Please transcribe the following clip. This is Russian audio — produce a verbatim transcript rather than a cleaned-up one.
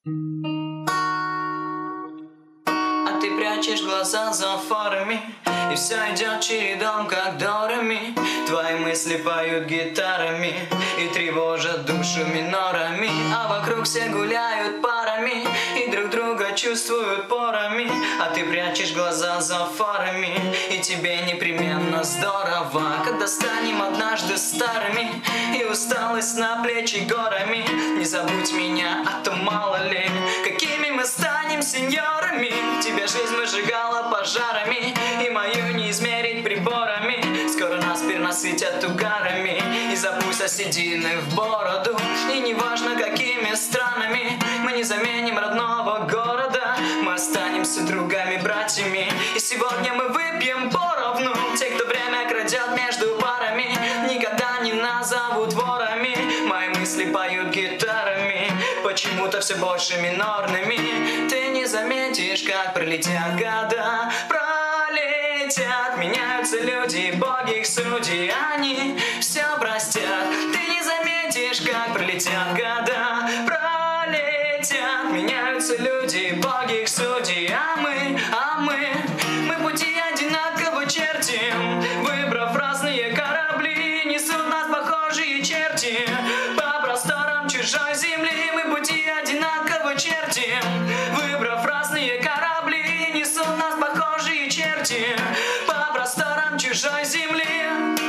А ты прячешь глаза за фарами, и все идет чередом, как дорами. Твои мысли поют гитарами и тревожат душу минорами. А вокруг все гуляют парами и друг друга чувствуют порами. А ты прячешь глаза за фарами, и тебе непременно здорово, когда станем однажды старыми и усталость на плечи горами. Не забудь меня, а то мало ли, какими мы станем сеньорами. Тебя жизнь выжигала пожарами, и мою не измерить приборами. Скоро нас перенасытят угарами и запустят седины в бороду. И неважно, какими странами мы не заменим родного города, мы останемся другами, братьями. И сегодня мы выпьем поровну. Те, кто время крадет между парами, никогда не назовут ворами. Мои мысли поют гитарами, почему-то все больше минорными. Ты не заметишь, как пролетят года, пролетят, меняются люди, боги их судьи, они все простят. Ты не заметишь, как пролетят года, пролетят, меняются люди, боги их судьи, а мы, а мы, мы пути одинаково чертим, выбрав разные корабли, несут нас похожие черти по просторам чужой земли. Мы пути одинаково чертим, выбрав разные корабли, несут нас похожие черти по просторам чужой земли.